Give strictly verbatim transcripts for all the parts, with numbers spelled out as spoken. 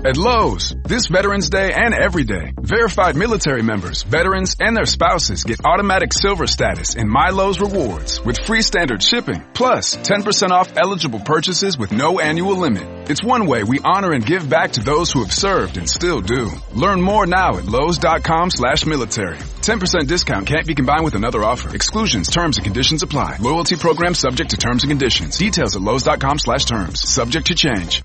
At Lowe's, this Veterans Day and every day, verified military members, veterans, and their spouses get automatic silver status in My Lowe's Rewards with free standard shipping, plus ten percent off eligible purchases with no annual limit. It's one way we honor and give back to those who have served and still do. Learn more now at Lowe's.com slash military. ten percent discount can't be combined with another offer. Exclusions, terms, and conditions apply. Loyalty program subject to terms and conditions. Details at Lowe's.com slash terms. Subject to change.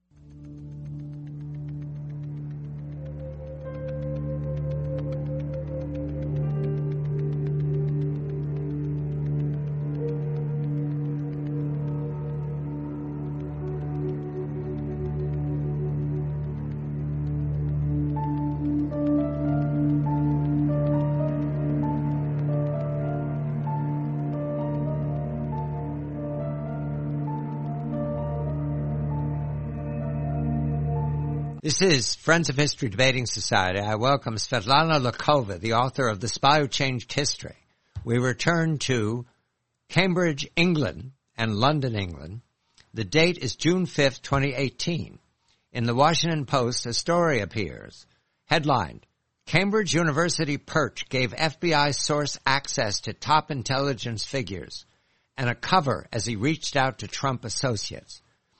This is Friends of History Debating Society. I welcome Svetlana Lakova, the author of The Spy Who Changed History. We return to Cambridge, England, and London, England. The date is June fifth, twenty eighteen. In the Washington Post, a story appears, headlined, Cambridge University Perch gave F B I source access to top intelligence figures, and a cover as he reached out to Trump associates.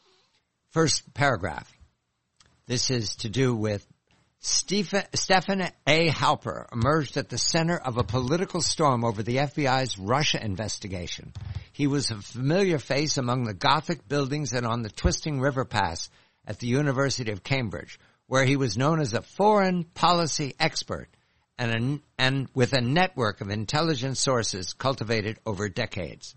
First paragraph. This is to do with Stephen, Stephen A. Halper emerged at the center of a political storm over the F B I's Russia investigation. He was a familiar face among the Gothic buildings and on the twisting river pass at the University of Cambridge, where he was known as a foreign policy expert and, a, and with a network of intelligence sources cultivated over decades.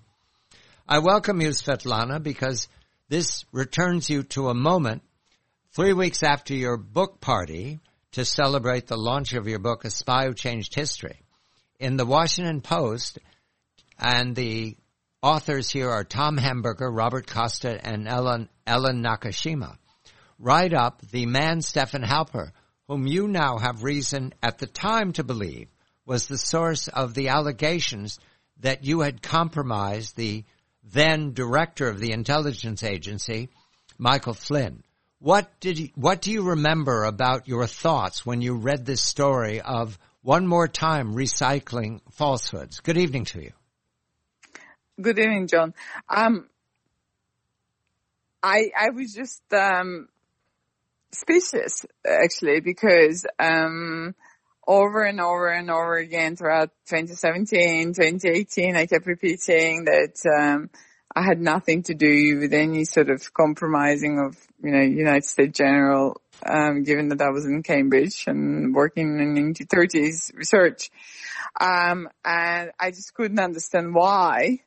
I welcome you, Svetlana, because this returns you to a moment three weeks after your book party to celebrate the launch of your book, A Spy Who Changed History. In the Washington Post, and the authors here are Tom Hamburger, Robert Costa, and Ellen, Ellen Nakashima, write up the man Stephen Halper, whom you now have reason at the time to believe was the source of the allegations that you had compromised the then director of the intelligence agency, Michael Flynn. What did you, what do you remember about your thoughts when you read this story of one more time recycling falsehoods? Good evening to you. Good evening, John. Um, I I was just um, speechless, actually, because um, over and over and over again throughout twenty seventeen, twenty eighteen, I kept repeating that um, I had nothing to do with any sort of compromising of, you know, United States General, um, given that I was in Cambridge and working in nineteen thirties research. Um, and I just couldn't understand why,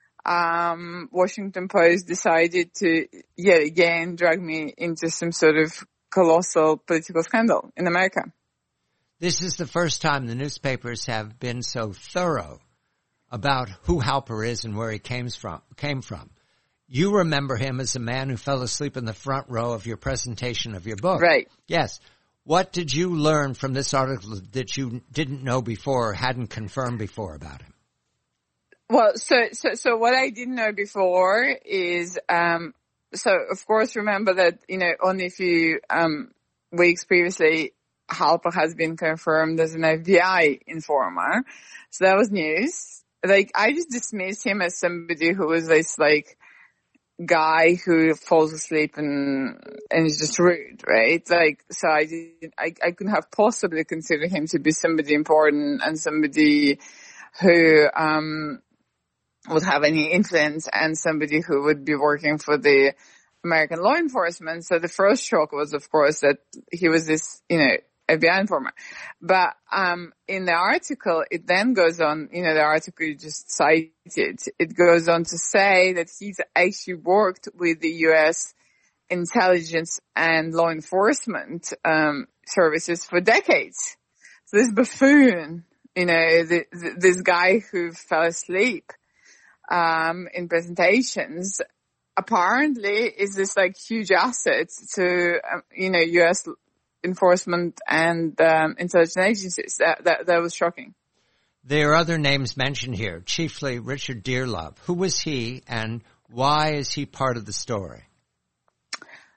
um, Washington Post decided to yet again drag me into some sort of colossal political scandal in America. This is the first time the newspapers have been so thorough about who Halper is and where he came from. Came from. You remember him as a man who fell asleep in the front row of your presentation of your book. Right. Yes. What did you learn from this article that you didn't know before or hadn't confirmed before about him? Well, so so so what I didn't know before is, um, so of course remember that, you know, only a few um, weeks previously, Halper has been confirmed as an F B I informer. So that was news. Like, I just dismissed him as somebody who was this, like, guy who falls asleep and and is just rude, right? Like, so I didn't, I, I couldn't have possibly considered him to be somebody important and somebody who um would have any influence and somebody who would be working for the American law enforcement. So the first shock was, of course, that he was this, you know, F B I informer. But um in the article, it then goes on, you know, the article you just cited, it goes on to say that he's actually worked with the U S intelligence and law enforcement um services for decades. So this buffoon, you know, the, the, this guy who fell asleep um in presentations, apparently is this, like, huge asset to, um, you know, U S enforcement and um, intelligence agencies. That, that that was shocking. There are other names mentioned here, chiefly Richard Dearlove. Who was he, and why is he part of the story?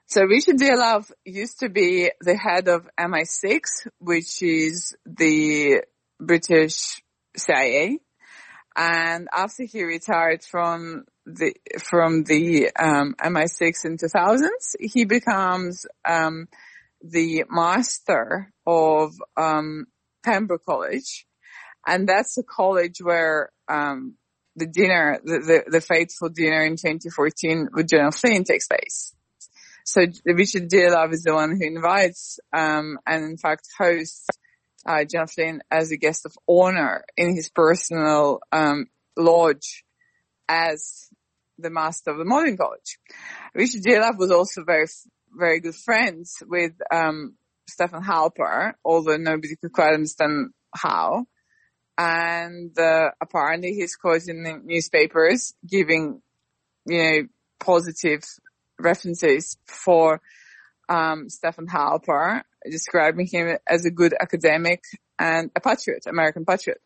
So Richard Dearlove used to be the head of M I six, which is the British C I A. And after he retired from the, from the, um, M I six in two thousands, he becomes, um, the master of, um, Pembroke College. And that's a college where, um, the dinner, the, the, the fateful dinner in twenty fourteen with General Flynn takes place. So Richard Dearlove is the one who invites, um, and in fact hosts, uh, General Flynn as a guest of honor in his personal, um, lodge as the master of the Modern College. Richard Dearlove was also very, very good friends with, um, Stephen Halper, although nobody could quite understand how. And, uh, apparently he's quoted in the newspapers giving, you know, positive references for, um, Stephen Halper, describing him as a good academic and a patriot, American patriot.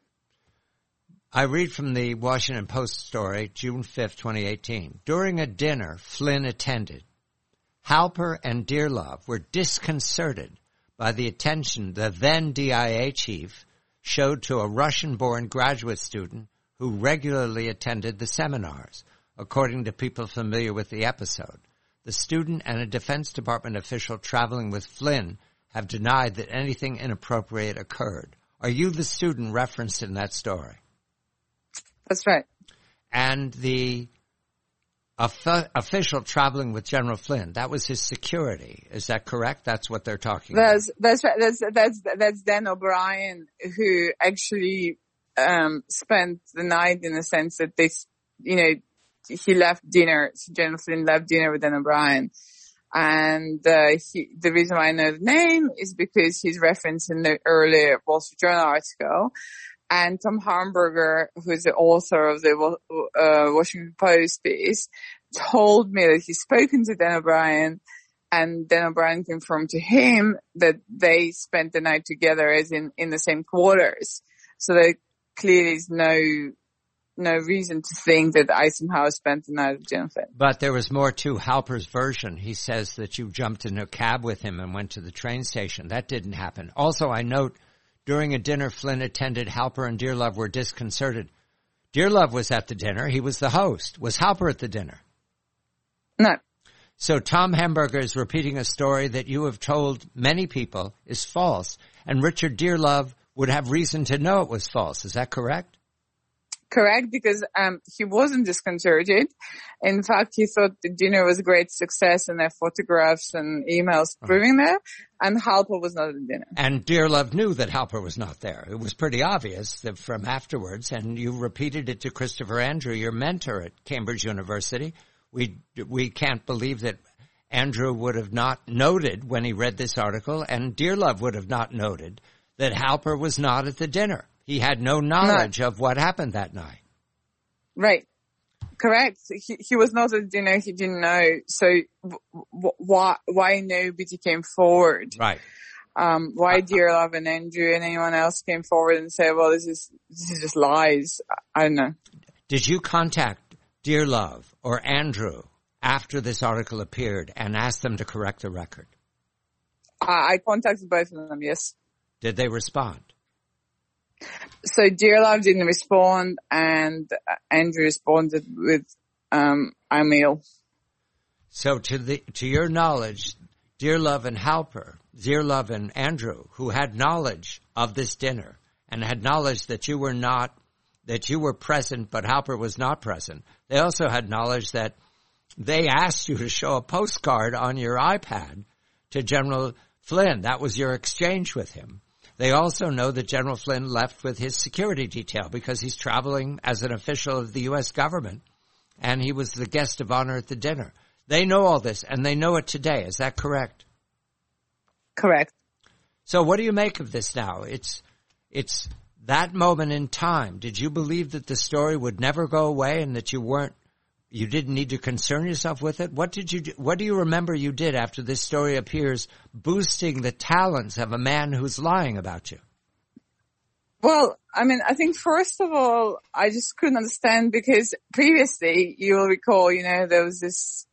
I read from the Washington Post story, June fifth, twenty eighteen. During a dinner Flynn attended, Halper and Dearlove were disconcerted by the attention the then D I A chief showed to a Russian-born graduate student who regularly attended the seminars, according to people familiar with the episode. The student and a Defense Department official traveling with Flynn have denied that anything inappropriate occurred. Are you the student referenced in that story? That's right. And the of- official traveling with General Flynn, that was his security. Is that correct? That's what they're talking that's, about. That's right. That's, that's, that's Dan O'Brien, who actually, um, spent the night in the sense that they, you know, he left dinner, General Flynn left dinner with Dan O'Brien. And, uh, he, the reason why I know the name is because he's referenced in the earlier Wall Street Journal article. And Tom Hamburger, who's the author of the uh, Washington Post piece, told me that he's spoken to Dan O'Brien, and Dan O'Brien confirmed to him that they spent the night together, as in in the same quarters. So there clearly is no no reason to think that Eisenhower spent the night with General Flynn. But there was more to Halper's version. He says that you jumped in a cab with him and went to the train station. That didn't happen. Also, I note, during a dinner Flynn attended, Halper and Dearlove were disconcerted. Dearlove was at the dinner. He was the host. Was Halper at the dinner? No. So Tom Hamburger is repeating a story that you have told many people is false, and Richard Dearlove would have reason to know it was false. Is that correct? Correct, because um he wasn't disconcerted. In fact, he thought the dinner was a great success, and there are photographs and emails proving that. And Halper was not at the dinner. And Dearlove knew that Halper was not there. It was pretty obvious that from afterwards, and you repeated it to Christopher Andrew, your mentor at Cambridge University. We we can't believe that Andrew would have not noted when he read this article, and Dearlove would have not noted that Halper was not at the dinner. He had no knowledge no. of what happened that night. Right. Correct. He, he was not at dinner. He didn't know. So w- why, why nobody came forward? Right. Um, why Dearlove and Andrew and anyone else came forward and said, well, this is, this is just lies. I don't know. Did you contact Dearlove or Andrew after this article appeared and ask them to correct the record? I, I contacted both of them, yes. Did they respond? So Dearlove didn't respond, and Andrew responded with um, email. So to the to your knowledge, Dearlove and Halper, Dearlove and Andrew, who had knowledge of this dinner and had knowledge that you were not, that you were present, but Halper was not present. They also had knowledge that they asked you to show a postcard on your iPad to General Flynn. That was your exchange with him. They also know that General Flynn left with his security detail because he's traveling as an official of the U S government, and he was the guest of honor at the dinner. They know all this, and they know it today. Is that correct? Correct. So what do you make of this now? It's it's that moment in time. Did you believe that the story would never go away and that you weren't, you didn't need to concern yourself with it? What did you do? What do you remember you did after this story appears, boosting the talents of a man who's lying about you? Well, I mean, I think first of all, I just couldn't understand because previously, you will recall, you know, there was this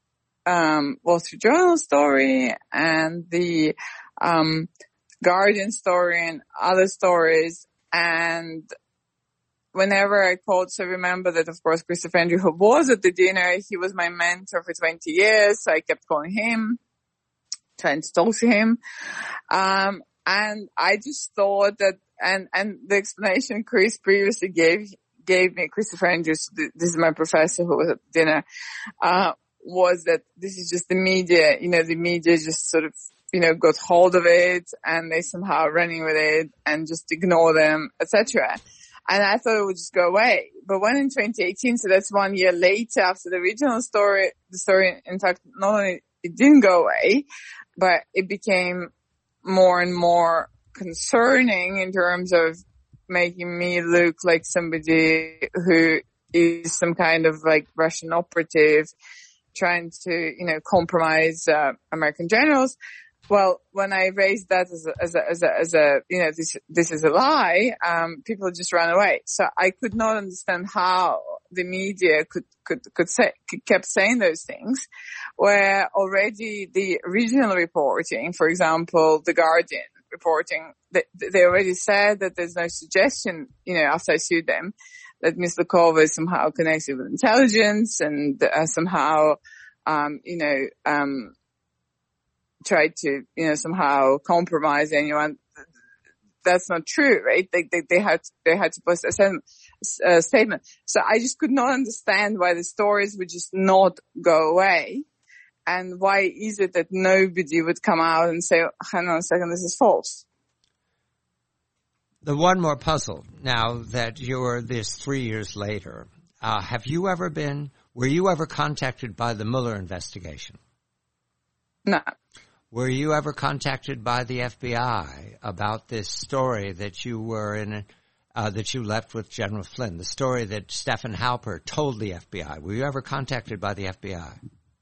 um, Wall Street Journal story and the um, Guardian story and other stories. And whenever I called, so remember that, of course, Christopher Andrew, who was at the dinner, he was my mentor for twenty years. So I kept calling him, trying to talk to him. Um, and I just thought that, and, and the explanation Chris previously gave, gave me, Christopher Andrews, this is my professor who was at dinner, uh, was that this is just the media, you know, the media just sort of, you know, got hold of it and they somehow running with it and just ignore them, et cetera. And I thought it would just go away. But when in twenty eighteen, so that's one year later after the original story, the story, in fact, not only it didn't go away, but it became more and more concerning in terms of making me look like somebody who is some kind of like Russian operative trying to, you know, compromise uh, American generals. Well, when I raised that as a, as a, as a, as a, you know, this, this is a lie, um, people just ran away. So I could not understand how the media could, could, could say, kept saying those things, where already the regional reporting, for example, The Guardian reporting, they, they already said that there's no suggestion, you know, after I sued them, that Miz Lukova is somehow connected with intelligence and uh, somehow, um, you know, um, tried to, you know, somehow compromise anyone. That's not true, right? They, they, they had, they had to post a, a statement. So I just could not understand why the stories would just not go away. And why is it that nobody would come out and say, hang on a second, this is false? The one more puzzle now that you're this three years later, uh, have you ever been, were you ever contacted by the Mueller investigation? No. Were you ever contacted by the F B I about this story that you were in, uh, that you left with General Flynn, the story that Stephen Halper told the F B I? Were you ever contacted by the F B I?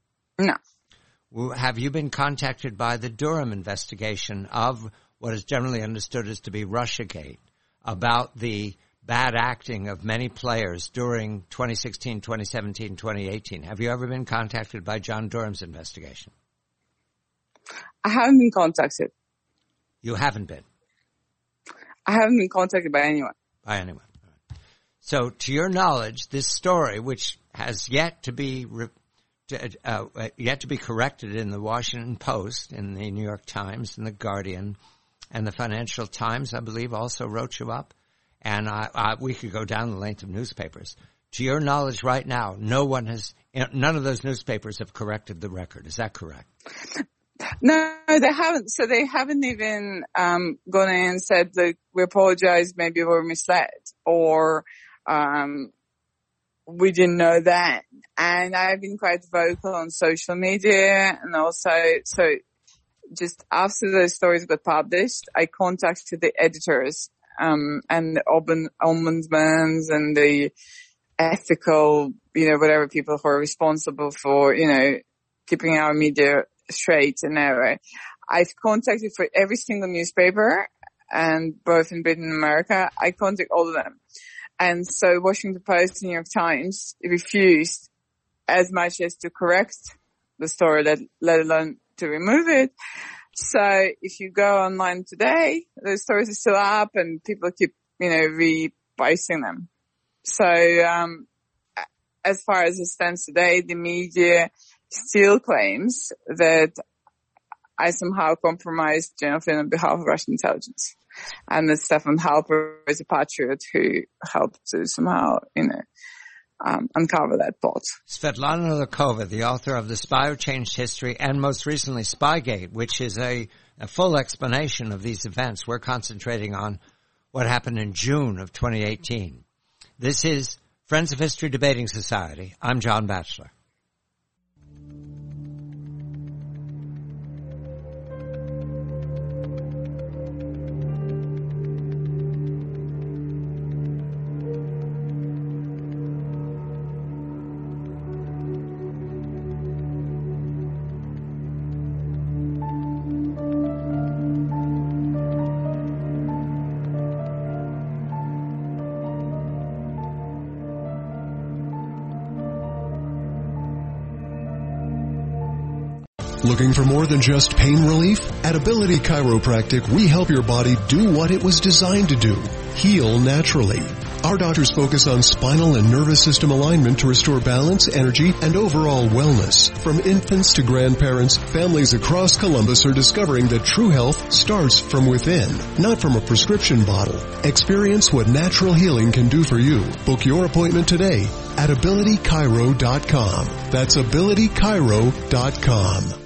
No. Have you been contacted by the Durham investigation of what is generally understood as to be Russiagate about the bad acting of many players during twenty sixteen, twenty seventeen, twenty eighteen? Have you ever been contacted by John Durham's investigation? I haven't been contacted. You haven't been? I haven't been contacted by anyone. By anyone. Right. So, to your knowledge, this story, which has yet to be re- uh, yet to be corrected in the Washington Post, in the New York Times, in the Guardian, and the Financial Times, I believe, also wrote you up. And I, I, we could go down the length of newspapers. To your knowledge, right now, no one has, none of those newspapers have corrected the record. Is that correct? No, they haven't. So they haven't even um gone in and said that we apologize, maybe we were misled, or um we didn't know that. And I've been quite vocal on social media, and also, so just after those stories got published, I contacted the editors um and the ombudsmans and the ethical, you know, whatever people who are responsible for, you know, keeping our media straight and narrow. I've contacted for every single newspaper, and both in Britain and America, I contact all of them. And so Washington Post and New York Times refused as much as to correct the story, let, let alone to remove it. So if you go online today, the stories are still up and people keep, you know, reposting them. So, um, as far as it stands today, the media still claims that I somehow compromised General Flynn on behalf of Russian intelligence, and that Stephen Halper is a patriot who helped to somehow, you know, um, uncover that plot. Svetlana Lukova, the author of The Spy Who Changed History and most recently Spygate, which is a, a full explanation of these events. We're concentrating on what happened in June of twenty eighteen. This is Friends of History Debating Society. I'm John Batchelor. Looking for more than just pain relief? At Ability Chiropractic, we help your body do what it was designed to do. Heal naturally. Our doctors focus on spinal and nervous system alignment to restore balance, energy, and overall wellness. From infants to grandparents, families across Columbus are discovering that true health starts from within, not from a prescription bottle. Experience what natural healing can do for you. Book your appointment today at ability chiro dot com. That's ability chiro dot com.